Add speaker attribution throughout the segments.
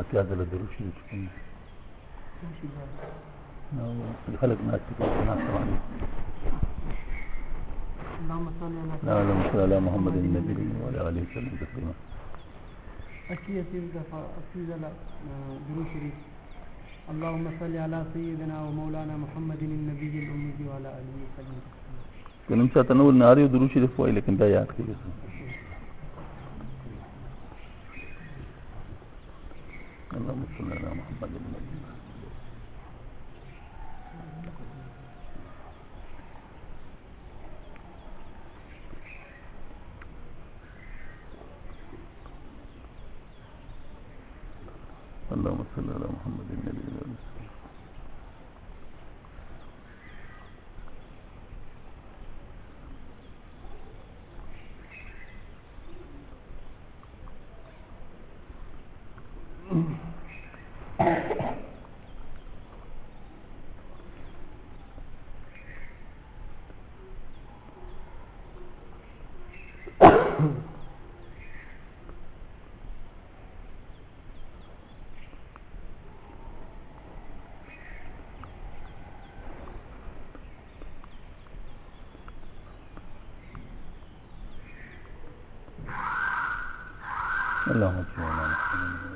Speaker 1: اتیا دله درود شریف کوم نو خلک ناس ته ناس باندې اللهم صل على محمد النبي وعلى اله وسلم تسليما.
Speaker 2: أسير دفع درود شريف. اللهم صل على سيدنا ومولانا محمد النبي الأمي وعلى آله وسلم تسليما.
Speaker 1: کنم چاته نو ناری درود شریف وای لیکن دا یاد کړئ. اللهم صل على محمد النبي. اللهم صل على محمد النبي. اللهم صل على محمد.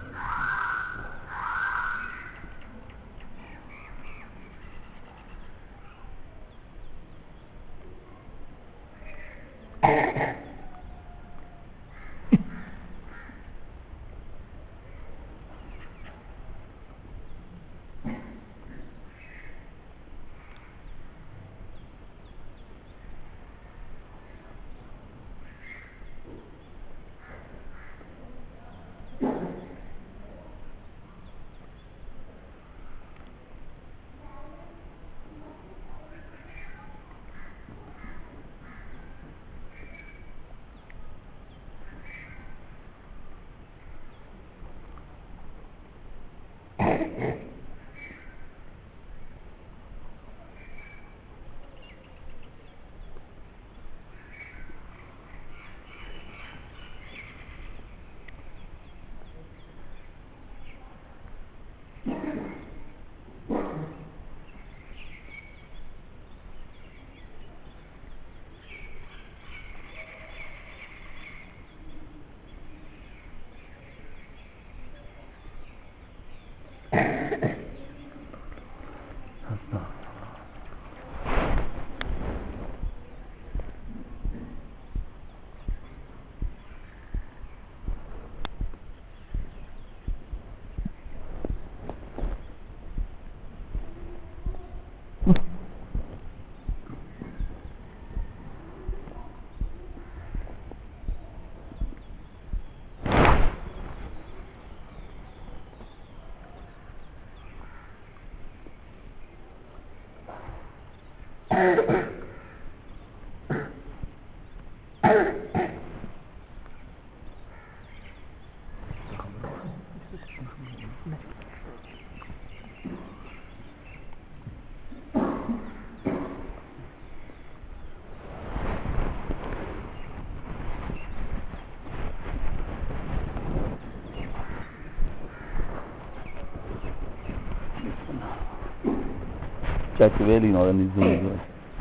Speaker 1: Chachi veli no ni zuri.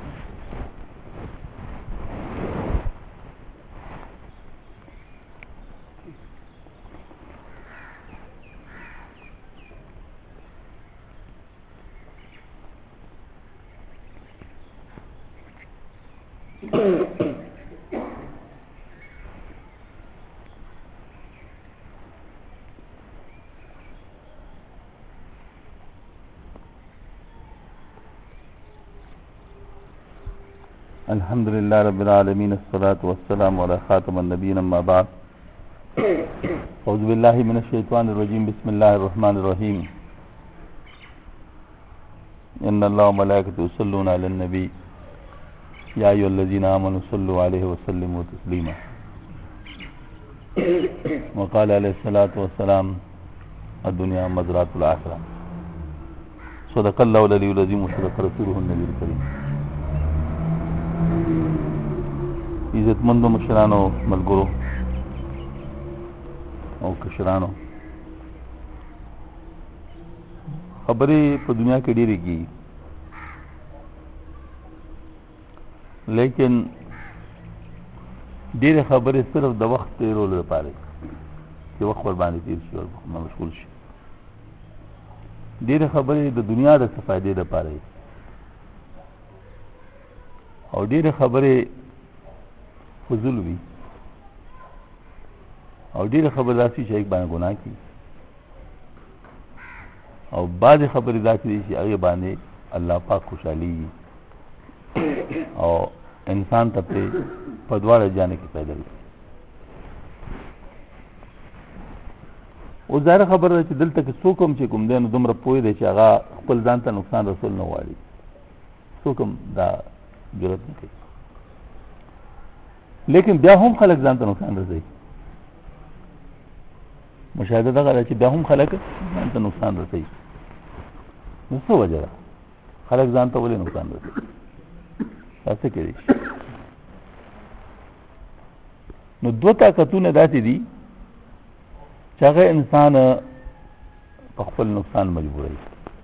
Speaker 1: الحمد لله رب العالمين الصلاة والسلام على خاتم النبيين أما بعد أعوذ بالله من الشيطان الرجيم بسم الله الرحمن الرحيم إن الله وملائكته يصلون على النبي يا أيها الذين آمنوا صلوا عليه وسلموا تسليما وقال عليه الصلاة والسلام الدنيا مزرعة الآخرة صدق الله العلي العظيم وصدق رسوله النبي الكريم. عزتمندو مشرانو ملګرو او کشرانو خبرې په دنیا کې ډېرې کېږي، لیکن ډېرې خبرې صرف د وخت تېرولو لپاره چې وخت ورباندې تېر شي او مشغول شي. ډېرې خبرې د دنیا د څه فایدې لپاره او ډېرې خبرې فضول وي او ډېرې خبرې داسې چې هغې باندې ګناه کوي او بعضې خبرې داسې دي چې هغې باندې الله پاک خوشحالېږي او انسان ته پرې په دواړه جانب کې پیدا وي. اوس ظاهره خبره ده چې دلته کې څوک هم چې کوم دی نو دومره پوه دی چې هغه خپل ځان ته نقصان رسول نه غواړي، څوک هم دا جرأت نه کوي، لیکن بیا هم خلک ځان ته نقصان رسوي. مشاهده دغه ده چې بیا هم خلک ځان ته نقصان رسوي. نو څه وجه ده خلک ځان ته ولې نقصان رسوي؟ دا څه کوي؟ نو دوه طاقتونه داسې دي چې هغه انسان په خپل نقصان مجبوروي.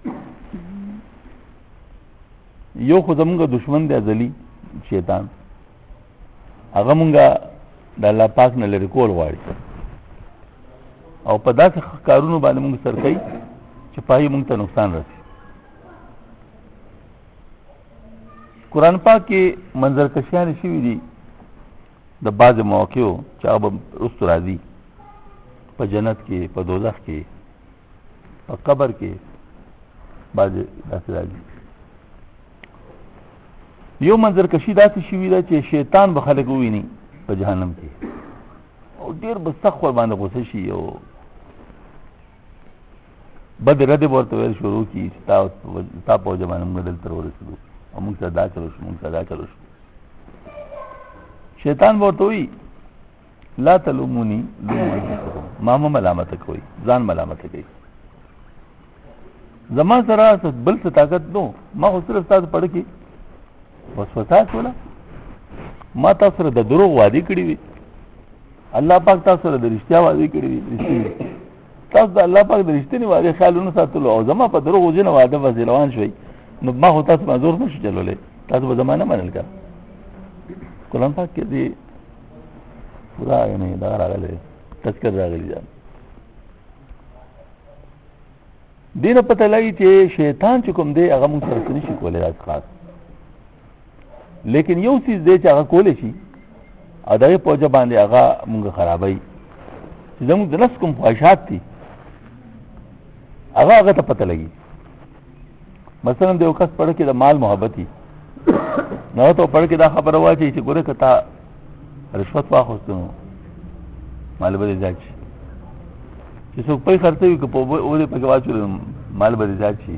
Speaker 1: یو خو زمونږ دشمن دی ازلي شیطان، هغه مونږه د الله پاک نه لرې کول غواړي او په داسې کارونو باندې مونږ سر کوي چې پای مونږ ته نقصان رسي. قرآن پاک کې منظر کشیان شوي دي د بعض مواقعو چې هغه به رستو راځي، په جنت کې، په دوزخ کې، په قبر کې بعض داسې راځي. یو منظر کشي داسې شوي ده چې شیطان به خلک وویني په جهنم کې او ډېر به سخت ورباندې غوسه شي او بد رد به ورته ویل شروع کړي چې ستا په وجه باندې موږ دلته ورسېدو او موږ سره دا چلو شو، موږ سره دا چلو شو. شیطان به ورته وایي لا تلومونی لوموا انفسکم، ما مه ملامته کوئ، ځان ملامته کوئ. زما سره بل څه طاقت نو، ما خو صرف تاسو پړه کې وسوسه کوله، ما تاسو سره د دروغ وعدې کړې وي، الله پاک تاسو سره د رښتیا وعدې کړې وي، تاسو د الله پاک د رښتینې وعدې خیال ونه ساتلو او زما په دروغ ځینې وعده باندې روان شوئ، نو ما خو تاسو باندې زور نشو چلولی، تاسو به زما نه منل که. قرآن پاک کې دې پورا یعنی دا راغلی تذکر راغلی ده. دې نه پته لګي چې شیطان چې کوم دی هغه موږ سره څه نشي کولی داسې خاص، لیکن یو څیز دی چې هغه کولی شي او د هغې په وجه باندې هغه موږ خرابوي چې زموږ د نفس کوم خواهشات دي هغه ته پته لګي. مثلا د یو کس پړه کې د مال محبت وي، نو ته پړه کې دا خبره واچوي چې ګوره که تا رشوت واخیستو نو مال به دې زیات شي، چې څوک پیسې خرڅوي که په اوبه پکې واچوي مال به دې زیات شي.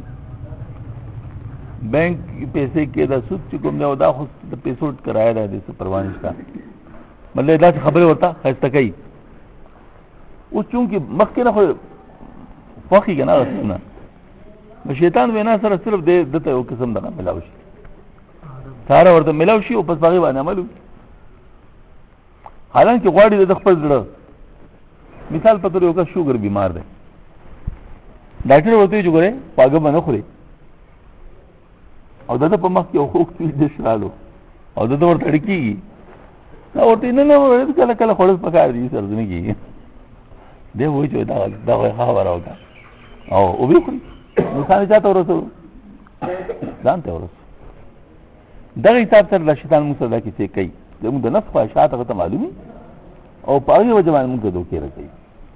Speaker 1: بینک پیسې کې دا سود چې کوم دی او دا خو د پیسو کرایه ده، دې څه پروا نشته، مطلب داسې خبرې ورته ښایسته کوي. اوس چونکې مخکې نه خو خوښي که نه هغه څیزونه، نو شیطان وینا سره صرف دته یو قسم دغه ملاو شي، ساره ورته ملاو شي او پس په هغې باندې عمل وکړي. حالانکه غواړي د خپل زړه، مثال په توګه یو کس شوګر بیمار دی، ډاکټر ورته وایي چې ګورې خواږه به نه خورې او دته په مخ کې یو خوږ څیز ډش رالو او دته ورته اړ کېږي، دا ورته نه کله کله خوړل پکار دي، سر نه کېږي. دی وایي چې دا خو یې خبره وکړه او اوبه خوري، نقصان یې چا ته ورسوو؟ ځان ته ورسوو. دغه حساب سره د شیطان موږ سره دا کیسې کوي، زموږ د نفس خواهشات هغه ته معلوم وي او په هغې وجه باندې موږ ته دوکې رسوي.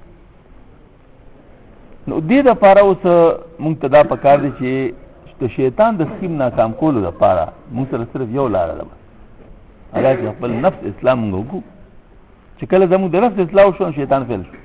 Speaker 1: نو دې دپاره اوس موږ ته دا پکار دی چې د شیطان د سکیم ناکام کولو دپاره موږ سره صرف یو لاره ده، هغه چې خپل نفس اصلاح موږ وکړو. چې کله زموږ د نفس اصلاح وشو شیطان فیل شو.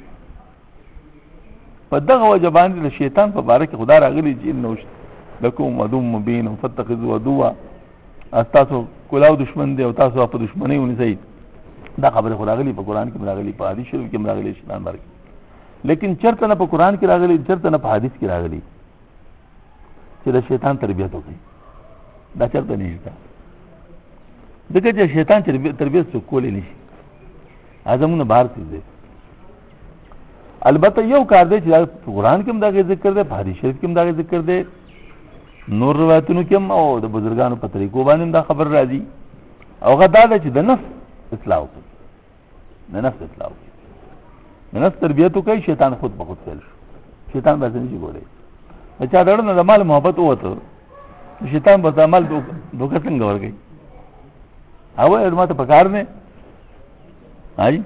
Speaker 1: په دغه وجه باندې د شیطان په باره کې خدا راغلی چې انه لکم عدو مبین فاتخذوه عدوا، تاسو کلاو دشمن دی او تاسو په دشمنی ونیسئ. دا خبره خو راغلی په قرآن کې راغلی، په حدیث شریف کې راغلی شیطان باره کې، لیکن چرته نه په قرآن کې راغلی، چرته نه په حدیث کې راغلی چې د شیطان تربیت وکړي. دا چرته نشته، ځکه چې شیطان تربیت څوک کولی نشي، ازمونه بهر څیز دی. البته یو کار دی چې قرآن کې هم دا ذکر دی، په حدیث شریف کې هم دا ذکر دی، نور روایتونو کې هم او د بزرګانو په طریقو باندې دا خبر راځي. او هغه دا ده چې د نفس اصلاح وکړي، د نفس اصلاح وکړي، د نفس تربیت وکړي. شیطان خود به خود فعل شو، شیطان به څنګه کولی چا دړه نه د مال محبت وته، شیطان به د مال دوکه څنګه ورګي. او ما ته پکار نه هاي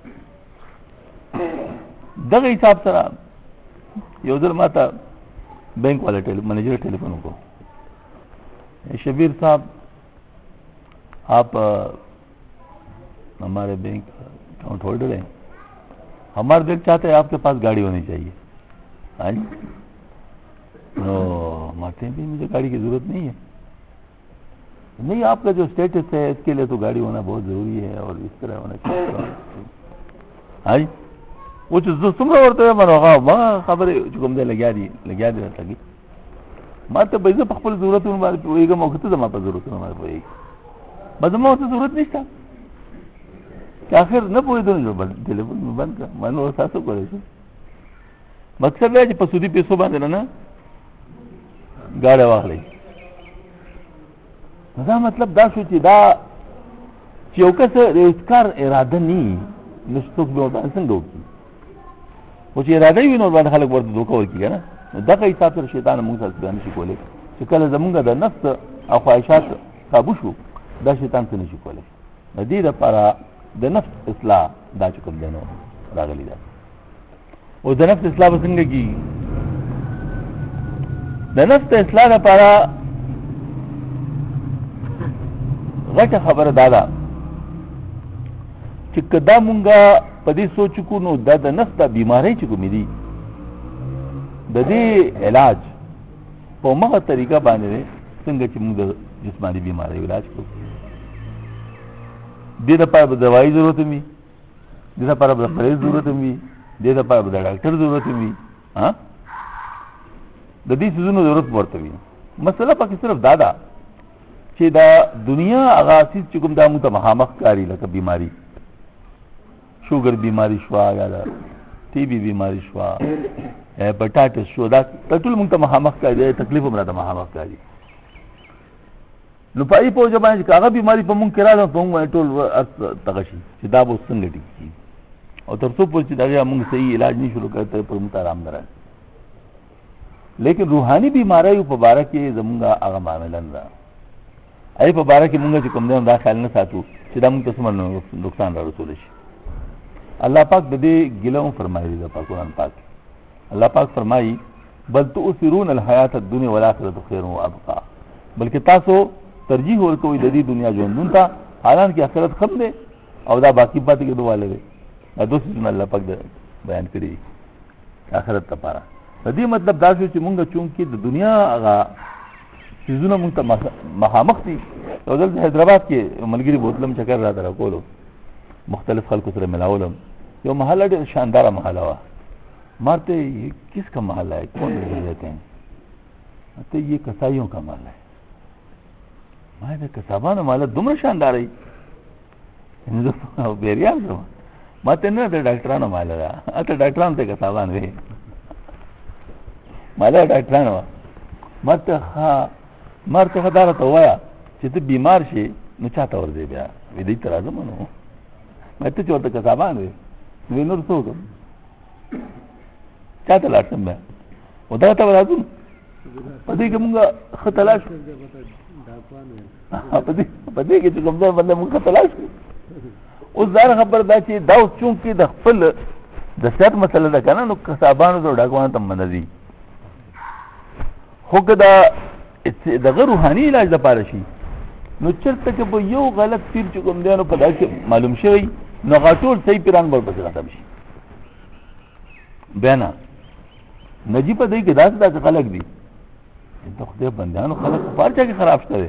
Speaker 1: دغه حساب سره یو ځل ما ته بینک والا مینیجر telephone को, शबीर साहब आप हमारे बैंक अकाउंट होल्डर हैं, हमारे बैंक चाहते हैं आपके पास गाड़ी होनी चाहिए. हाँ जी, मारते हैं भी मुझे गाड़ी की जरूरत नहीं है. नहीं, आपका जो स्टेटस है इसके लिए तो गाड़ी होना बहुत जरूरी है और इस तरह होना चाहिए. हाँ जी, वो जो सुमरा वर्त है मनो खबर चुकम दे लग्या दी लगी माते पैसे पखपल जरूरत हमारे पोएगा मौके जमा पर जरूरत हमारे पोएगी बदमा होती जरूरत नहीं था कि आखिर न पोए तो टेलीफोन में बंद कर मानो सासो करे मकसद है कि पसूदी पैसों बांध ना गाड़ी वाले दा मतलब दा सोची दा चौकस रोजगार इरादा नहीं निश्चित में संग वो چې اراده وي نو باندې خلک ورته دوکه ورکیږي نه. دغه حساب سره شیطان موږ سره ځان شي کولای چې کله زمونږ د نفس او خواهشات قابو شو دا شیطان څه نشي کولای. د دې لپاره د نفس اصلاح دا چې کوم دی نو راغلی ده. او د نفس اصلاح به څنګه کیږي؟ د نفس اصلاح لپاره غټه خبره دا ده چې کدا مونږه په دې سوچ کو نو د نفس د بیماری چې کومې دي د دې علاج په مغه طریقه باندې څنګه چې موږ د جسمانی بیماری علاج کوو. دې لپاره به دوايي ضرورت وي، دې لپاره به پرهیز ضرورت وي، دې لپاره به ډاکټر ضرورت وي. ها د دې څه ضرورت ورته وي. مسله پکې صرف دا چې دا دنیا هغه چې کوم دا موږ ته مخامخ کاری لکه بیماری شوگر بیماری شوا یا دا टी बी بیماری شوا هپاټایټس شو دا ټول موږ ته مخامخ کاری تکلیف هم راته مخامخ کاری. نو پای په ځبان چې هغه بیماری په موږ کې راځي په موږ ټول تغشي چې دا به څنګه ټیک او تر څو پورې چې دا موږ صحیح علاج نه شروع کړو پر موږ آرام نه راځي. لیکن روحاني بیماری په باره کې زمونږه هغه معاملې نه ای په باره کې موږ چې کوم نه دا خیال نه ساتو چې دا موږ ته څومره نقصان را رسول شي. اللہ پاک دے گلوں فرمائی دا قرآن پاک اللہ پاک فرمائی بل تؤثرون الحیات الدنیا والآخرۃ خیر و ابقا بلکہ تاسو ترجیح ورکوئ د دې دنیا ژوندون ته حالانکه آخرت خم دی او دا باقی پاتې کېدو والے دی. دا دوه څیزونه الله پاک بیان کړي آخرت لپاره. د دې مطلب دا چې مونږ چونکې د دنیا هغه څیزونه مونږ ته مخامخ دي. یو ځل حیدرآباد کې ملګري بوتلم چکر را در کولو مختلف خلقوں سے ملاولم یہ محلہ شاندار محلہ ہوا مارتے یہ کس کا محلہ ہے کون رہتے ہیں تو یہ کسائیوں کا محلہ ہے. میں کسابان محلہ دمر شاندار ہے بیریان ماتے نہ ڈاکٹران محلہ رہا تو ڈاکٹران تے کسابان رہے محلہ ڈاکٹران ہوا مرتے ہاں مرتے خدارہ تو ہوا چیتے بیمار شے نو چاہتا اور دے بیا ویدی طرح زمانو میں تو چورتا کسابان ہوئے وینور سو کم چاہتا لاشم میں وہ دا تا بلا دون پتی کہ منگا خطلاش پتی کہ چکم دا بندہ منگا خطلاش اس دار خبر دا چی دا اس چونکی دا خفل دا سیات مسئلہ دا کنا نو کسابانو دا ڈاکوانا تم مندی خوک دا غیر روحانی علاج دا پارشی نو چرته کې به یو غلط پیر چې کوم دی نو په داسې معلوم شوی نو غاټول صحیح پیران بل بچ راځي شي بیان نجی په دې کې داسې خلک دي ته خدای بندیانو خلک پارچا کې خراب شته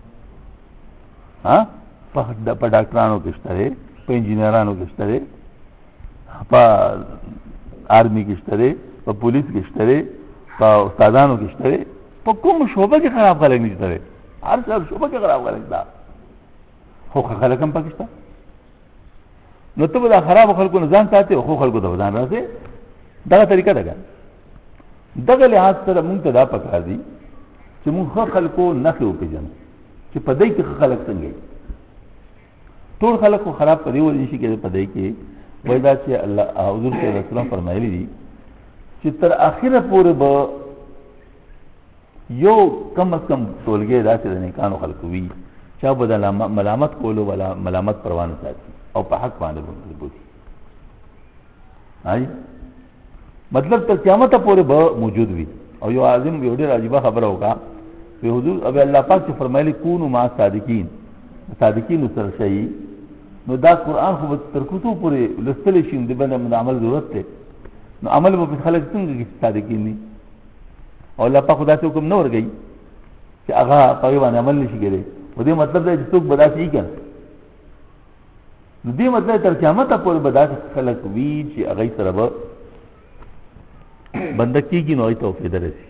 Speaker 1: ها په ډاکټرانو کې شته په انجینرانو کې شته په آرمی کې شته په پولیس کې شته په استادانو کې شته په کوم شعبه کې خراب خلک نشته ہر سر شعبہ کے خراب خلق دا خو خلق هم پاکستان نو ته دا خراب خلکو نه ځان ساتي خو خلکو ته ځان راځي دغه طریقه ده. دغه لحاظ سره مونږ ته دا پکار دي چې مونږ خلکو نخې وپېژنو چې په دې کې خلک څنګه دي. ټول خلک خراب په دې وجه شي کې په دې کې وایي دا چې الله حضور صلی الله علیه وسلم فرمایلی دي چې تر اخره پورې به یو کم از کم ټولګي داسې د نیکانو خلکو وي چا به د ملامت کولو ولا ملامت پروانه ساتي او په حق باندې بوځي. مطلب تر قیامت پورې به موجود وي. او یو عظیم یو ډېر عجیبه خبره وکړه چې حضور ابي الله پاک چې فرمایلی کونوا مع صادقین سره شي، نو دا قرآن خو تر کوڅو پورې لستل شي د باندې عمل ضرورت دی. نو عمل به خلک څنګه کې صادقین دي او الله پاک خدا ته حکم نه ورګي چې هغه په باندې عمل نشي کېږي. و دې مطلب دی چې څوک بداسي یې کړي. نو دې مطلب تر قیامت پورې بداسي خلک وي چې هغه سره به بنده کېږي نو ته فایده رسي.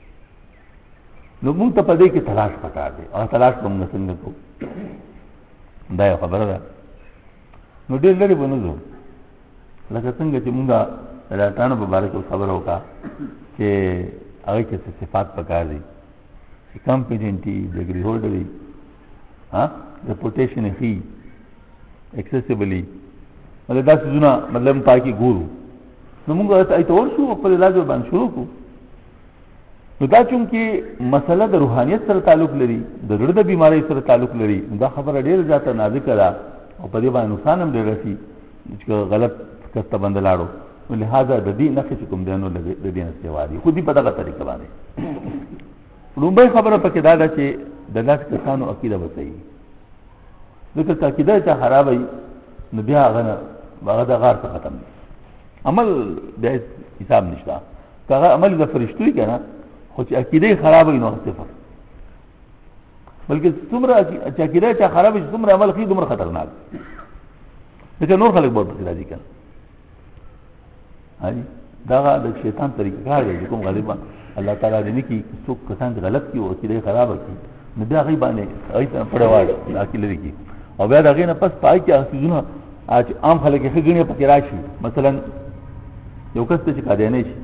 Speaker 1: نو موږ ته په دې کې تلاش پکار دی او تلاش کوم څنګه کو دا یو خبره ده. نو ډېر لري بنځو لکه څنګه چې موږ راتانو په باره کې خبره وکړه چې هغه کې صفات پکار دي چې کمپیټنټي ډیګري هولډر دي ریپوټیشن هي ایکسیسیبلی مطلب دا څه مطلب پاکي ګورو. نو موږ ته ورشو خپل علاج باندې شروع کو. نو دا چونکې مسله د روحانیت سره تعلق لري، د زړه د بیماری سره تعلق لري، دا خبره ډېر زیاته نازکه ده او په دې باندې نقصان هم ډېر رسي چې غلط کسته باندې لاړو. نو لہذا د دې نفس چې کوم دی نو د دې نفس وادي خو دې په دغه طریقه باندې لومبۍ خبره پکې دا ده چې د داسې کسانو عقیده به صحیح ځکه که عقیده چا خرابوي نو بیا هغه د غار څخه ختم دی. عمل بیا حساب نشته. که هغه عمل د فرشتو وي که نه خو چې عقیده خرابوي نو صفر. بلکې څومره چې عقیده چا خرابوي چې څومره عمل کوي دومره خطرناک ځکه نور خلک به ورپسې راځي که نه. دغه د شیطان طریقه کار دی کوم غریبه الله تعالی دې نه کي څوک کسان غلط کي او عقیده خرابه کي نو بیا هغې باندې هغې ته پړهواړ عقیده لري کي او بیا د هغې نه پس پای کې هغه څیزونه چې عام خلک یې ښه ګڼي پکې راشي. مثلا یو کس ته چې قادیانی شي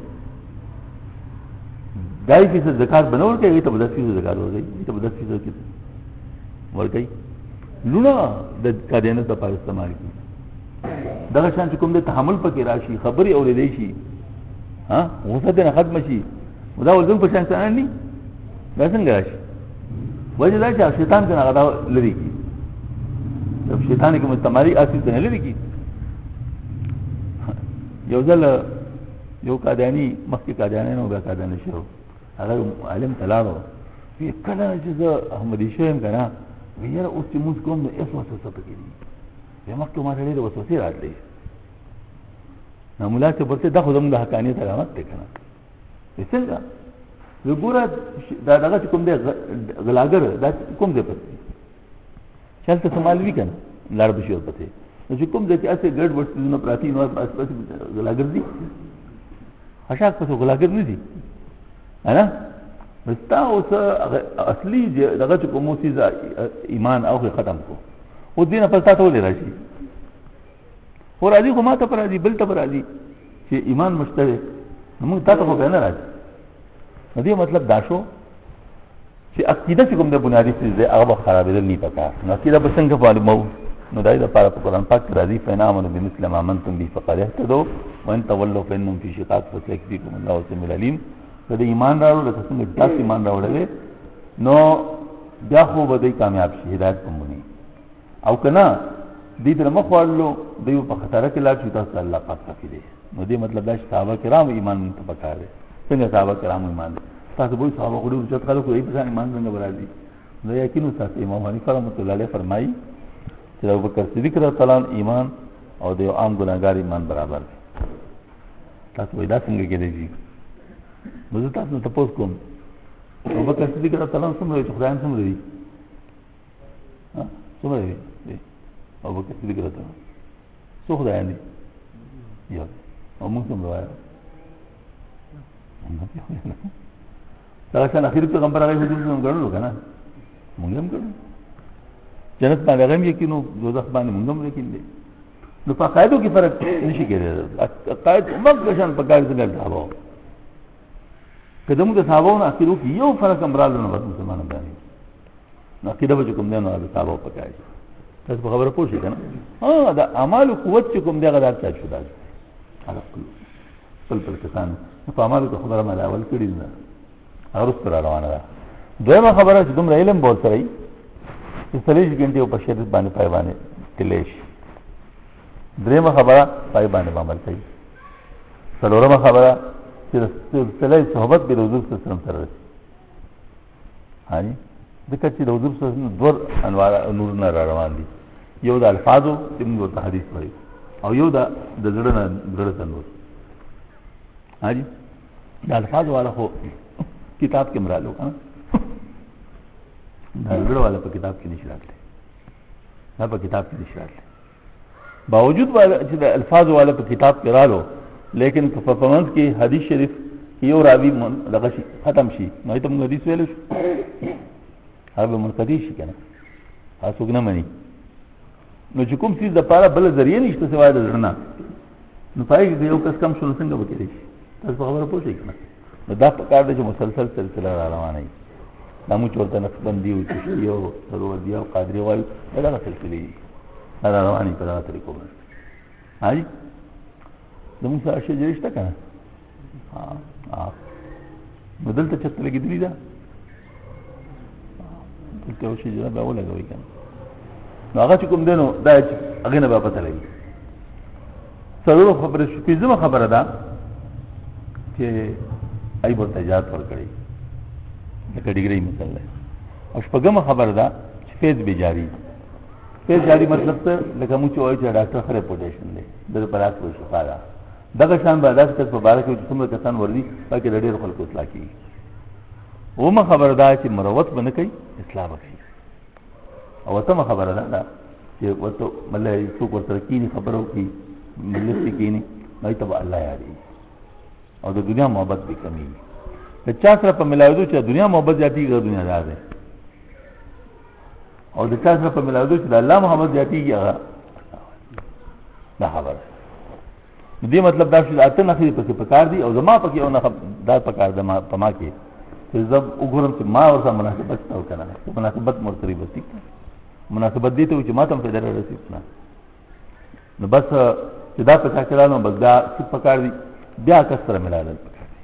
Speaker 1: دا یې فیصد زکات به نه ورکوي، هغې ته به 10% زکات ورکوي، هغې ته به 10% ورکوي. لونه د قادیانیت لپاره استعمال کړي. دغه شان چې کوم د تحمل پکې راشي، خبرې اورېدی شي، غوسه دې نه ختمه شي، دا ولزم په شان څه نه دا څنګه راشي؟ وجه دا چې شیطان څنګه هغه لري کړي. شیطان کې مستعمري اصل څنګه لري کړي. یو ځل یو قادیانی مخکې قادیانی نو بیا قادیانی شو، هغه عالم ته لاړو وی کله چې زه احمدي شوم که نه وی یاره اوس چې مونځ کوم نو هېڅ وسوسه پکې دي. وی مخکې ما ته ډېرې وسوسې راتلې. نو ملا صاحب ورته دا خو زموږ د حقانیت علامت دی که نه. وی څنګه؟ وی ګوره دا دغه چې کوم دی غلاګر دا کوم دی پسې چې هلته څه مال وي که نه لاړ به شي ورپسې. نو چې کوم ځای کې هسې ګډ وډ څیزونه پراته وي نو پسې غلاګر دي، خشاک پسې غلاګر نه دي نه. ستا اوس اصلي دغه چې کوم څیز ایمان او ختم کو اوس دې نه پس تا ته ولې راشي؟ خو راځي خو ما ته په راځي بل ته په راځي چې ایمان مشته دی نو موږ تا ته خو بیا نه راځي. نو دې مطلب دا شو چې عقیده چې کوم د بنیادي څیز دی هغه به خرابېدل نه پکار. نو عقیده به څنګه معلوموو؟ نو دا دپاره په قرآن پاک کې راځي فإن آمنوا بمثل ما آمنتم به فقد اهتدوا وإن تولوا فإنهم في شقاق فسيكفيكم الله السميع العليم. که د ایمان راوړو لکه څنګه تاسو ایمان راوړلی نو بیا خو به دوی کامیاب شي، هدایت به ومومي. او که نه دوی ترې مخ واړلو دوی به په خطره کې لاړ شي، تاسو ته الله پاک کافي دی. نو دې مطلب دا چې صحابه کرام ایمان مونږ ته پکار دی. څنګه صحابه کرام ایمان دی؟ تاسو به صحابه خو ډېر اوچت خلک وو، په شان ایمان څنګه به راځي؟ نو یقین وساتئ. امام حنیفه رحمة الله علیه فرمایي چې د ابوبکر صدیق رضی الله عنه ایمان او د یو عام ګناهګار ایمان برابر دی. تاسو وایي دا څنګه کېدی شي؟ نو زه تاسو نه تپوس کوم ابوبکر صدیق رضی الله عنه څومره وي چې خدایان څومره دي؟ څومره دي ابوبکر صدیق رضی الله عنه؟ څو خدایان دي؟ یو. او موږ څومره وایو؟ دغه شان اخري پیغمبر هغه حضور هم ګڼلو که نه؟ موږ هم ګڼو. جنت باندې هغه هم یقین و، دوزخ باندې موږ هم یقین دی. نو په قاعدو کې فرق نشي کېدای قاعد عمر شان په قاعده څنګه صحابه قدم د صحابو نه اخرو کې یو فرق امرالو نه مسلمانانو باندې نو عقیده به کوم نه د صحابه په قاعده تاسو په خبره پوه شئ کنه ها دا اعمال قوت چې کوم دغه دار چا شو دا خپل کسان په اعمال کې خبره مله اول کړی نه هر څه روانه ده دویمه خبره چې دومره علم بول سره چې 40 غنټه په شریعت باندې پای باندې تلیش دریمه خبره پای باندې عمل کوي څلورمه خبره چې سلای صحبت به حضور صلی الله علیه وسلم سره هاني دغه چې حضور صلی الله علیه وسلم دور انوار نورونه را روان دي یو د الفاظو چې موږ ته حدیث وایي او یو د زړه نه زړه ته نور هاني د الفاظ والا خو کتاب کې مرالو کنه دا زړه والا په کتاب کې نشي راتلی دا په کتاب کې نشي راتلی باوجود چې د الفاظ والا په کتاب کې رالو لیکن په پرفارمنس کې حدیث شریف یو راوی دغه شي ختم شي نو ته موږ حدیث ویل شو هغه منقطع شي کنه تاسو نه مانی نو چې کوم څه د پاره بل ذریعہ نشته سوای د ځنا نو پای کې یو کس کم شنو څنګه وکړي تاسو په خبره پوه شئ کنه نو دا په کار د مسلسل سلسله را روانه وي دا مو چورته نقشبندي وي چې یو سرور دی او قادری وایي دا سلسله دا رواني په دا طریقو باندې هاي زموږ سره شي جوړشته کنه بدل ته چت لګې دی دا دلته شي جواب اول لګوي کنه نو هغه کوم دینو دا هغه نه پته لګي ضرور خبره شو پیزمه خبره ده چې ای په تجارت ورکړي لکه ډیګري مثلا او شپږمه خبره ده چې فیض به جاری فیض جاری مطلب څه لکه مو چې وایي چې ډاکټر خره پوټیشن دی د پراک په شفا ده دغه شان به داس کس په باره کې چې څومره کسان وردي پکې ډېر خلکو اصلاح کوي ومه خبره ده چې مروت بنه کوي اصلاح وکړي او ته خبره ده چې ورته مله څوک ورته کینی خبرو کې ملي کینی نو ته الله یادي او د دنیا محبت به کمی د چا سره په ملاوي چې دنیا محبت زیاتیږي دنیا دار ده او د چا سره په ملاوي چې الله محمد زیاتیږي هغه دا خبره دې مطلب دا چې اته نه په پکار دي او زما پکې او نه دا پکار ده ما پما کې چې زب وګورم چې ما ورته مناسبت او کنه مناسبت مرتبه بتی مناسبت دي ته چې ما ته پیدا رسېږي نو بس چې دا پکا کړهنو بس دا څه پکار دي بیا کسره ملایل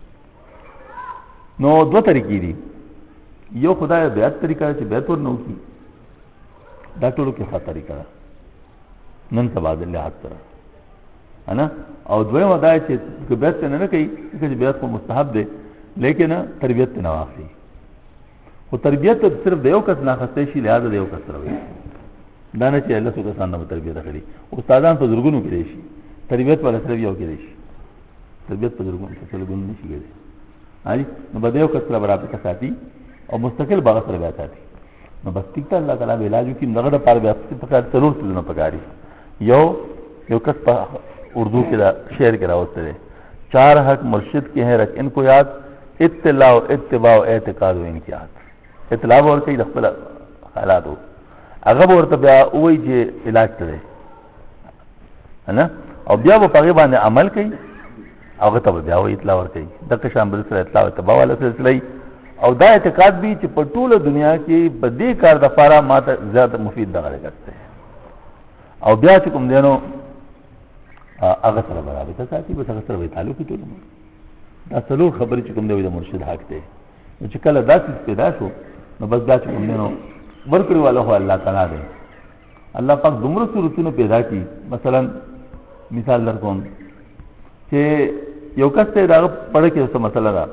Speaker 1: نو دوه طریقې دي یو خدای بیات طریقه چې بیات ورنو کی دا ټولو کې خطر طریقه نن تبادل له حق انا او دویمه دا چې بیات نه کوي چې بیات کو مستحب دی لیکن تربیت نه واخلي او تربیت صرف د یو کس نه خسته شي لہذا د یو کس سره وي دا نه چې الله سبحانه وتعالى تربیت کړي استادان په زرګونو کې شي تربیت ولا صرف یو کې شي تربیت په زرګونو کې څلګون نشي کېږي هاي نو بده یو کس سره برابر ساتي او مستقل باغ سره بیا ساتي نو بس ټیک ته الله تعالی علاج کی نغد پر بیا په کار ضرور څه نه پکاري یو کس په اردو کې دا شعر کې راوته دي چار حق مرشد کے ہیں رکھ ان کو یاد اطلاع و اتباع و اعتقاد و انقیاد اطلاع اور کوي د خپل حالاتو هغه ورته بیا وایي چې علاج کړي انا او بیا په هغه باندې عمل کوي هغه ته بیا وایي اطلاع ور کوي د شامل سره اطلاع او اتباع له سلسله او دا اعتقاد به چې په ټوله دنیا کې په دې کار د فارا ماته زیات مفید دغه کوي او بیا چې کوم دینو هغه سره برابر ته ساتي به هغه سره تعلق ټول دا څلور خبرې چې کوم دی د مرشد حق دی چې کله داسې پیدا شو نو بس دا چې کوم دی نو ورکړي والا هو الله تعالی دی الله پاک دومره صورتونه پیدا کی مثلا مثال درکوم چې یو کس ته دا پړه کې څه مسله ده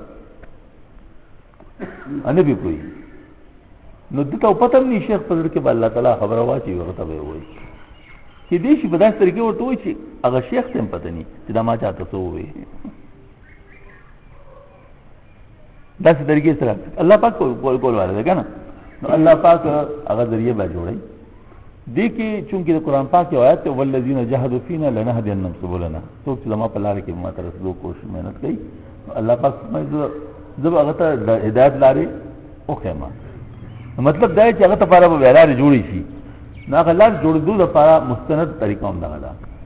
Speaker 1: ان به کوئی نو دته پته نه شیخ په ذکر کې الله تعالی خبره واچي ورته وي چې دې شي په داسې طریقې ورته وي چې هغه شیخ ته پته نه چې دا ما چاته څه وي داسې طریقې سره الله پاک کول والے ده کنه نو الله پاک هغه ذریعہ به جوړي دې کې چونکې د قران پاک یو آیت ته ولذین جاهدوا فینا لنهدینهم سبلنا څوک چې ما په لار کې ما تر څو کوشش مهنت کوي الله پاک زب هغه ته هدایت لاري او خیمه مطلب دا چې هغه ته لپاره به لارې جوړي شي نو هغه لار جوړېدو لپاره مستند طریقه هم ده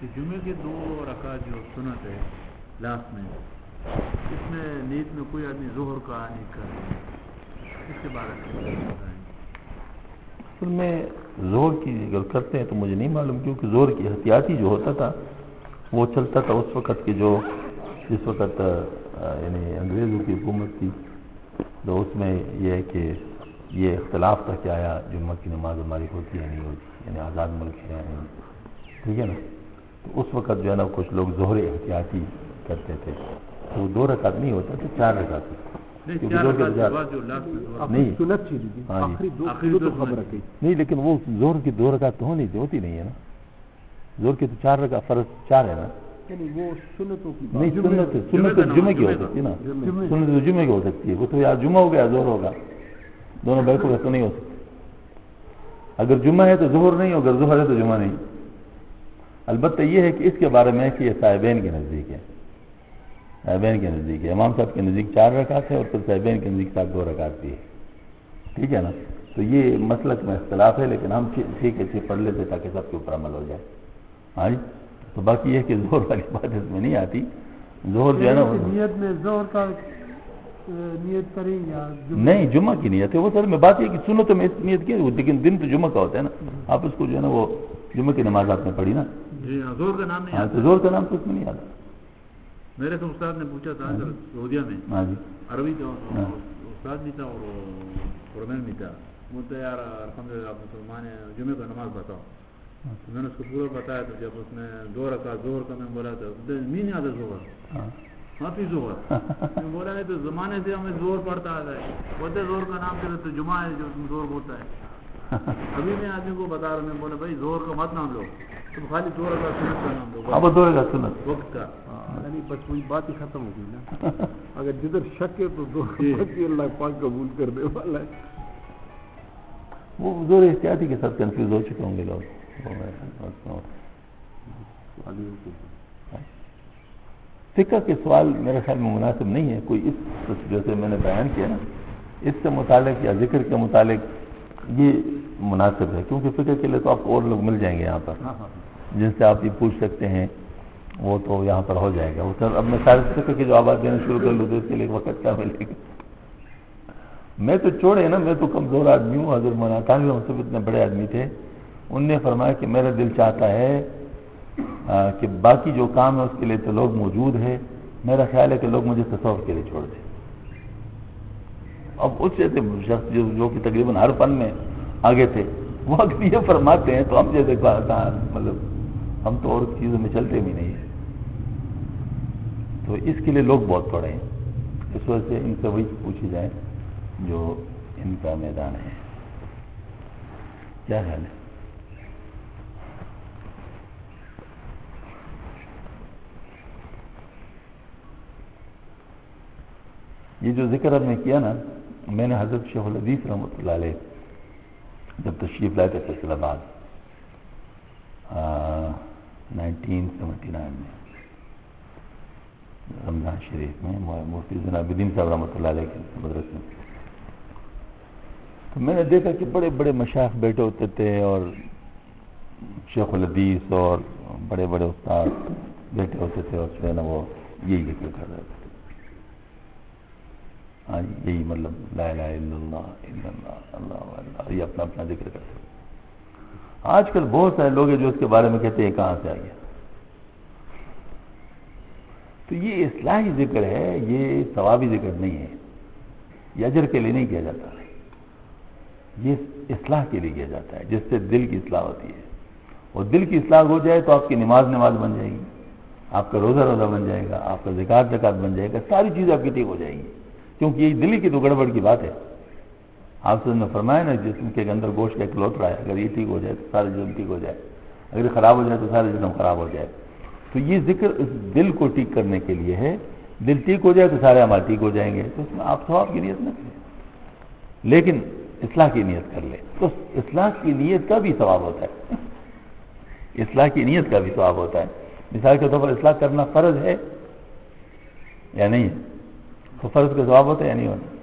Speaker 3: کہ جمعے کے 2 رکعت جو سنت ہے لاسٹ میں، اس میں نیت میں کوئی آدمی ظہر کا نیت کر رہے ہیں، اس کے بارے میں بتائیں۔
Speaker 1: اصل میں زور کی اگر کرتے ہیں تو مجھے نہیں معلوم، کیونکہ زور کی احتیاطی جو ہوتا تھا وہ چلتا تھا اس وقت کہ جو جس وقت یعنی انگریزوں کی حکومت تھی، تو اس میں یہ ہے کہ یہ اختلاف تھا کہ آیا جمعہ کی نماز ہماری ہوتی ہے نہیں ہوتی، یعنی آزاد ملک ہے یا نہیں، ٹھیک ہے نا۔ تو اس وقت جو ہے نا کچھ لوگ ظہر احتیاطی کرتے تھے، تو وہ 2 رکعت نہیں ہوتا تھا، 4 رکعت ہوتا تھا۔ نہیں لیکن وہ زور کی 2 رکعت تو ہوتی نہیں ہے نا، زور کی تو 4 رکعت، فرض 4 ہے نا،
Speaker 2: وہ سنتوں کی
Speaker 1: نہیں سنت تو جمعے کی ہو سکتی ہے نا، سنت تو جمعے کی ہو سکتی ہے، وہ تو یا جمعہ ہو گیا زور ہوگا، دونوں بیٹھو گے تو نہیں ہو سکتی۔ اگر جمعہ ہے تو ظہر نہیں، اگر ظہر ہے تو جمعہ نہیں۔ البتہ یہ ہے کہ اس کے بارے میں کہ یہ صاحبین کے نزدیک ہے، صاحبین کے نزدیک ہے، امام صاحب کے نزدیک 4 رکعت ہے اور پھر صاحبین کے نزدیک 2 رکعت بھی ہے، ٹھیک ہے نا۔ تو یہ مسلک میں اختلاف ہے، لیکن ہم ٹھیک ہے پڑھ لیتے تاکہ سب کے اوپر عمل ہو جائے۔ ہاں جی، تو باقی یہ کہ زہر والی بات اس میں نہیں آتی، زہر جو ہے نا
Speaker 2: نیت میں زہر کا نیت کریں یا
Speaker 1: نہیں، جمعہ کی نیت ہے وہ، سر میں بات یہ کہ سنتوں میں نیت کی، لیکن دن تو جمعہ کا ہوتا ہے نا، آپ اس کو جو ہے نا وہ جمعہ کی نماز آپ نے پڑھی نا،
Speaker 3: جی ہاں، زہر کا نام نہیں
Speaker 1: ہاں
Speaker 3: آتا،
Speaker 1: تو زہر کا نام تو اس میں نہیں آتا۔
Speaker 3: میرے تو استاد نے پوچھا تھا سعودیہ میں،
Speaker 1: ہاں جی،
Speaker 3: عربی تھا، استاد بھی تھا اور پرومین بھی تھا، مجھے یار الحمدللہ آپ مسلمان ہیں، جمعے کا نماز بتاؤ۔ میں نے اس کو پورا بتایا، تو جب اس نے 2 رکعت ظہر کا میں بولا تھا نہیں آتا ظہر، معافی ظہر، میں بولا ہے تو زمانے سے ہمیں زور پڑتا آتا ہے، بولتے زور کا نام تو جمعہ ہے جو تم زور بولتا ہے۔ ابھی میں آدمی کو بتا رہا، میں بولا بھائی زور کا مت نام لو، تم خالی 2 رکعت سنت کا نام لو،
Speaker 1: اب 2 رکعت سنت
Speaker 3: وقت کا،
Speaker 2: یعنی بس وہی بات ہی ختم ہو گئی نا۔ اگر جدھر شک ہے تو اللہ پاک قبول کر دے والا ہے۔
Speaker 1: وہ زور احتیاطی کے ساتھ کنفیوز ہو چکے ہوں گے لوگ۔ فقہ کے سوال میرے خیال میں مناسب نہیں ہے کوئی، اس جیسے میں نے بیان کیا نا، اس سے متعلق یا ذکر کے متعلق یہ مناسب ہے، کیونکہ فقہ کے لیے تو آپ کو اور لوگ مل جائیں گے یہاں پر جن سے آپ یہ پوچھ سکتے ہیں، وہ تو یہاں پر ہو جائے گا۔ اب میں سارے فقہ کے جوابات دینا شروع کر لوں تو اس کے لیے وقت کیا ملے گا۔ میں تو چھوڑے نا، میں تو کمزور آدمی ہوں، حضرت مولانا تھانوی ہم سب اتنے بڑے آدمی تھے، ان نے فرمایا کہ میرا دل چاہتا ہے کہ باقی جو کام ہے اس کے لیے تو لوگ موجود ہیں، میرا خیال ہے کہ لوگ مجھے تصوف کے لیے چھوڑ دیں۔ اب اس جیسے شخص جو کہ تقریباً ہر فن میں آگے تھے، وہ اگر یہ فرماتے ہیں تو ہم جیسے مطلب ہم تو اور چیزوں میں چلتے بھی نہیں ہیں، تو اس کے لیے لوگ بہت پڑے ہیں، اس وجہ سے ان سے وہی پوچھی جائے جو ان کا میدان ہے۔ کیا خیال ہے؟ یہ جو ذکر اب نے کیا نا، میں نے حضرت شیخ الحدیث رحمۃ اللہ علیہ جب تشریف لائے تھے فیصل آباد 1979 میں رمضان شریف میں، مفتی جناب الدین صاحب رحمۃ اللہ علیہ کے مدرسے میں، تو میں نے دیکھا کہ بڑے بڑے مشائخ بیٹھے ہوتے تھے اور شیخ الحدیث اور بڑے بڑے استاد بیٹھے ہوتے تھے، اور جو ہے نا وہ یہی ذکر کر رہے تھے، ہاں یہی مطلب لا الہ الا اللہ الا اللہ اللہ اللہ، یہ اپنا اپنا ذکر کرتے ہیں۔ آج کل بہت سارے لوگ ہیں جو اس کے بارے میں کہتے ہیں کہاں سے آ گیا۔ تو یہ اصلاحی ذکر ہے، یہ ثوابی ذکر نہیں ہے، یہ اجر کے لیے نہیں کیا جاتا، یہ اصلاح کے لیے کیا جاتا ہے، جس سے دل کی اصلاح ہوتی ہے، اور دل کی اصلاح ہو جائے تو آپ کی نماز بن جائے گی، آپ کا روزہ بن جائے گا، آپ کا زکات بن جائے گا، ساری چیزیں آپ کی ٹھیک ہو جائیں گی، کیونکہ یہ دلی کی تو گڑبڑ کی بات ہے۔ آپ سے نے فرمایا نا، جسم کے اندر گوشت کا ایک لوتڑا ہے، اگر یہ ٹھیک ہو جائے تو سارے جسم ٹھیک ہو جائے، اگر یہ خراب ہو جائے تو سارے جسم خراب ہو جائے۔ تو یہ ذکر اس دل کو ٹھیک کرنے کے لیے ہے، دل ٹھیک ہو جائے تو سارے اعمال ٹھیک ہو جائیں گے، تو اس میں آپ ثواب کی نیت نہ کریں، لیکن اصلاح کی نیت کر لیں، تو اصلاح کی نیت کا بھی ثواب ہوتا ہے، اصلاح کی نیت کا بھی ثواب ہوتا ہے۔ مثال کے طور پر اصلاح کرنا فرض ہے یا نہیں ہے، تو فرض کا ثواب ہوتا ہے یا نہیں ہوتا؟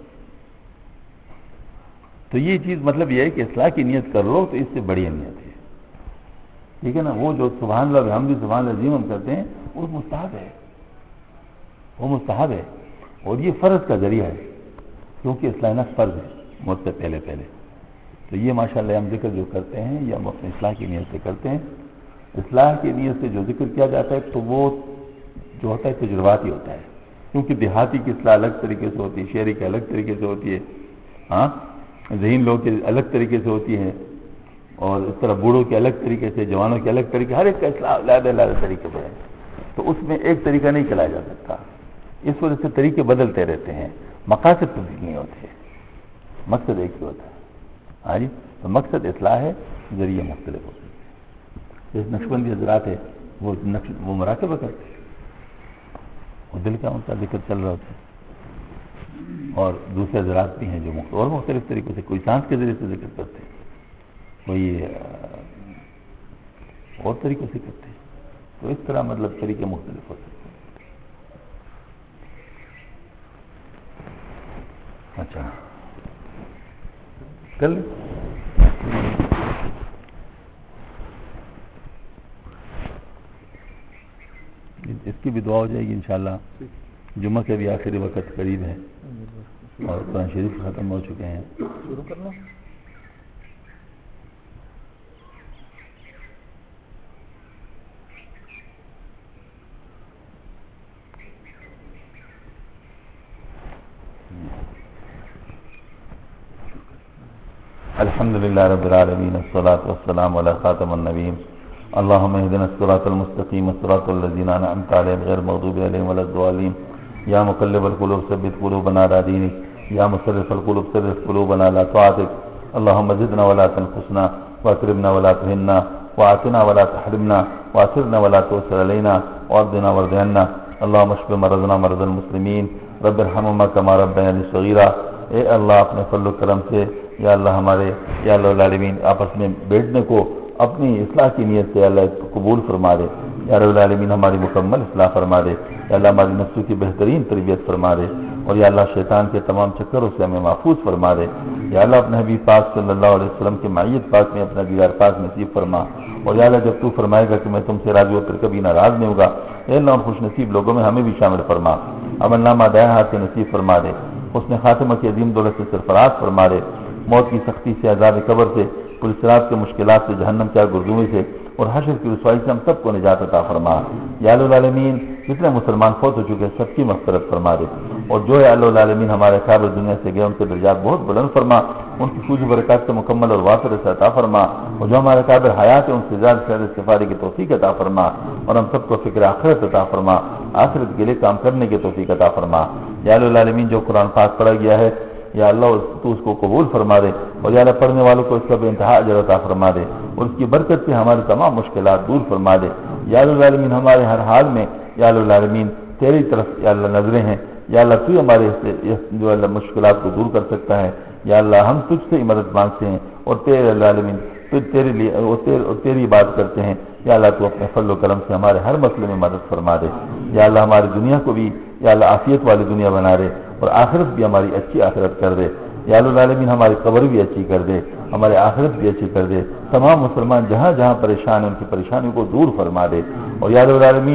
Speaker 1: تو یہ چیز مطلب یہ ہے کہ اصلاح کی نیت کر لو تو اس سے بڑی نیت ہے، ٹھیک ہے نا. وہ جو سبحان اللہ بحمدہ سبحان اللہ عظیم ہم کرتے ہیں وہ مستحب ہے, وہ مستحب ہے, اور یہ فرض کا ذریعہ ہے, کیونکہ اصلاح نفس فرض ہے موت سے پہلے پہلے. تو یہ ماشاءاللہ ہم ذکر جو کرتے ہیں یہ ہم اپنے اصلاح کی نیت سے کرتے ہیں. اصلاح کی نیت سے جو ذکر کیا جاتا ہے تو وہ جو ہوتا ہے تجرباتی ہوتا ہے, کیونکہ دیہاتی کی اصلاح الگ طریقے سے ہوتی ہے, شہری کی الگ طریقے سے ہوتی ہے, ہاں ذہین لوگ کی الگ طریقے سے ہوتی ہے, اور اس طرح بوڑھوں کے الگ طریقے سے, جوانوں کے الگ طریقے, ہر ایک کا اصلاح علیحدہ طریقے سے ہے. تو اس میں ایک طریقہ نہیں چلایا جا سکتا, اس وجہ سے طریقے بدلتے رہتے ہیں, مقاصد تبدیل نہیں ہوتے, مقصد ایک ہی ہوتا ہے. ہاں جی, تو مقصد اصلاح ہے, ذریعہ مختلف ہوتے ہیں. جیسے نقشبندی حضرات ہے وہ مراقبہ کرتے ہیں, وہ دل کا ان کا ذکر چل رہا ہوتا ہے, اور دوسرے حضرات بھی ہیں جو اور مختلف طریقے سے, کوئی سانس کے ذریعے سے ذکر کرتے ہیں, کوئی اور طریقے سے کرتے ہیں. تو اس طرح مطلب طریقے مختلف ہوتے ہیں. اچھا کر لیں. اس کی بھی دعا ہو جائے گی انشاءاللہ. جمعہ کے بھی آخری وقت قریب ہے اور قرآن شریف ختم ہو چکے ہیں. شروع کر لیں. الحمد للہ رب العالمین والصلاة والسلام علی خاتم النبیین. اللهم اهدنا الصراط المستقیم صراط الذین انعمت علیہم غیر المغضوب علیہم ولا الضالین. یا مقلب القلوب ثبت قلوبنا علی دینک, یا مصرف القلوب صرف قلوبنا علی طاعتک. اللهم زدنا ولا تنقصنا, واکرمنا ولا تهنا, واعطنا ولا تحرمنا, واثرنا ولا تؤثر علينا, وارضنا وارض عنا. اللهم اشف مرضنا مرضى المسلمین. رب ارحمهما كما ربياني صغيرا. اے اللہ اپنے فضل و کرم سے یا اللہ ہمارے یا اللہ العالمین آپس میں بیٹھنے کو اپنی اصلاح کی نیت سے اللہ قبول فرما دے. یا رب العالمین ہماری مکمل اصلاح فرما دے. یا اللہ ہماری نفسوں کی بہترین تربیت فرما دے, اور یا اللہ شیطان کے تمام چکروں سے ہمیں محفوظ فرما دے. یا اللہ اپنے حبیب پاک صلی اللہ علیہ وسلم کے معیت پاک میں اپنا دیدار پاک نصیب فرما. اور یا اللہ جب تو فرمائے گا کہ میں تم سے راضی ہو کر کبھی ناراض نہیں ہوگا, اے اللہ ان خوش نصیب لوگوں میں ہمیں بھی شامل فرما. عمل نامہ دائیں ہاتھ سے نصیب فرما دے. حسن خاتمہ کی عظیم دولت سے سرفراز فرما دے. موت کی سختی سے, عذاب قبر سے, پولیس صراط کے مشکلات سے, جہنم کے گردوئی سے, اور حشر کی رسوائی سے ہم سب کو نجات عطا فرما. یا العالمین جتنے مسلمان فوت ہو چکے سب کی مغفرت فرما دے, اور جو ہے العالمین ہمارے قابل دنیا سے گئے ان کے درجات بہت بلند فرما, ان کی فوج برکات سے مکمل اور وافر سے عطا فرما. اور جو ہمارے قابل حیات ہے ان سے زیادہ سے زیادہ استفادے کی توفیق عطا فرما, اور ہم سب کو فکر آخرت عطا فرما, آخرت کے لیے کام کرنے کی توفیق عطا فرما. یا العالمین جو قرآن پاک پڑھا گیا ہے یا اللہ تو اس کو قبول فرما دے, اور یا اللہ پڑھنے والوں کو اس کا بے انتہا اجر عطا فرما دے, اور اس کی برکت سے ہماری تمام مشکلات دور فرما دے. یا العالمین ہمارے ہر حال میں یا العالمین تیری طرف یا اللہ نظریں ہیں. یا اللہ تو ہمارے جو اللہ مشکلات کو دور کر سکتا ہے. یا اللہ ہم تجھ سے مدد مانگتے ہیں, اور تیرے العالمین تیرے لیے اور تیری بات کرتے ہیں. یا اللہ تو اپنے فضل و کرم سے ہمارے ہر مسئلے میں مدد فرما دے. یا اللہ ہماری دنیا کو بھی یا اللہ عافیت والی دنیا بنا دے, اور آخرت بھی ہماری اچھی آخرت کر دے. یا العالمین ہماری قبر بھی اچھی کر دے, ہماری آخرت بھی اچھی کر دے. تمام مسلمان جہاں جہاں پریشان ہیں ان کی پریشانیوں کو دور فرما دے. اور یا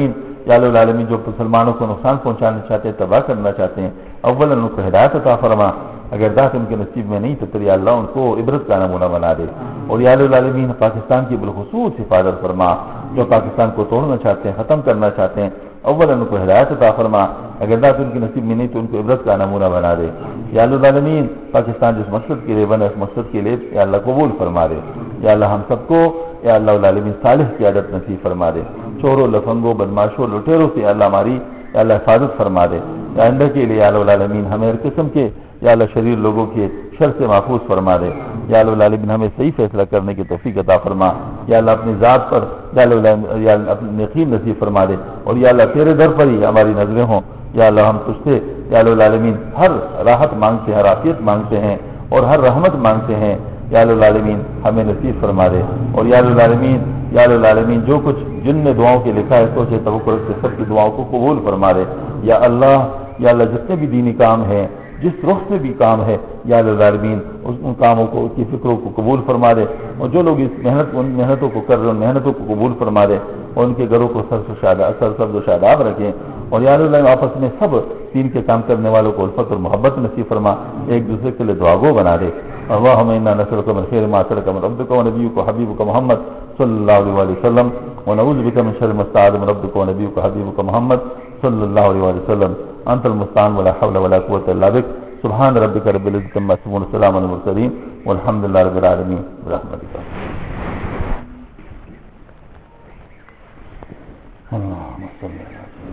Speaker 1: العالمین جو مسلمانوں کو نقصان پہنچانا چاہتے ہیں, تباہ کرنا چاہتے ہیں, اول ان کو ہدایت عطا فرما. اگر ذات ان کے نصیب میں نہیں تو تیری اللہ ان کو عبرت کا نمونہ بنا دے. اور یا العالمین پاکستان کی بالخصوص حفاظت فرما. جو پاکستان کو توڑنا چاہتے ہیں, ختم کرنا چاہتے ہیں, اول ان کو ہدایت عطا فرما. اگر ذات ان کے نصیب میں نہیں تو ان کو عبرت کا نمونہ بنا دے. یا العالمین پاکستان جس مقصد کے لیے بنا اس مقصد کے لیے یا اللہ قبول فرما دے. یا اللہ ہم سب کو یا اللہ العالمین صالح کی عادت نصیب فرما دے. چوروں, لفنگوں, بدماشوں, لٹیروں سے اللہ ہماری یا اللہ حفاظت فرما دے. یا آئندہ کے لیے یا العالمین ہمیں ہر قسم کے یا اللہ شریر لوگوں کے شر سے محفوظ فرما دے. یا العالمین ہمیں صحیح فیصلہ کرنے کی توفیق عطا فرما. یا اللہ اپنی ذات پر یا اللہ اپنے یقین نصیب فرما دے. اور یا اللہ تیرے در پر ہی ہماری نظریں ہوں. یا اللہ ہم تجھ سے یا العالمین ہر راحت مانگتے ہیں, ہر عافیت مانگتے ہیں, اور ہر رحمت مانگتے ہیں. یا العالمین ہمیں نصیب فرما دے. اور یا العالمین جو کچھ جن نے دعاؤں کے لکھا ہے سوچے توکل سے سب کی دعاؤں کو قبول فرما دے. یا اللہ جتنے بھی دینی کام ہیں جس رخ سے بھی کام ہے یا العالمین ان کاموں کو کی فکروں کو قبول فرما دے، اور جو لوگ ان محنتوں کو کر رہے ہیں ان محنتوں کو قبول فرما دے، اور ان کے گھروں کو سرسبز و شاداب رکھیں، اور یا اللہ آپس میں سب دین کے کام کرنے والوں کو الفت اور محبت نصیب فرما، ایک دوسرے کے لیے دعا گو بنا دے۔ اللہم انا نسألک من خیر ما سألک من ربک ونبیک وحبیبک محمد صلی اللہ علیہ وسلم، ونعوذ بک من شر ما استعاذ من ربک ونبیک وحبیبک محمد صلی اللہ علیہ وسلم، انت المستعان ولا حول ولا قوة الا بک، سبحان ربک رب العزة عما یصفون وسلام علی المرسلین والحمد للہ رب العالمین برحمتک۔ اللهم صل على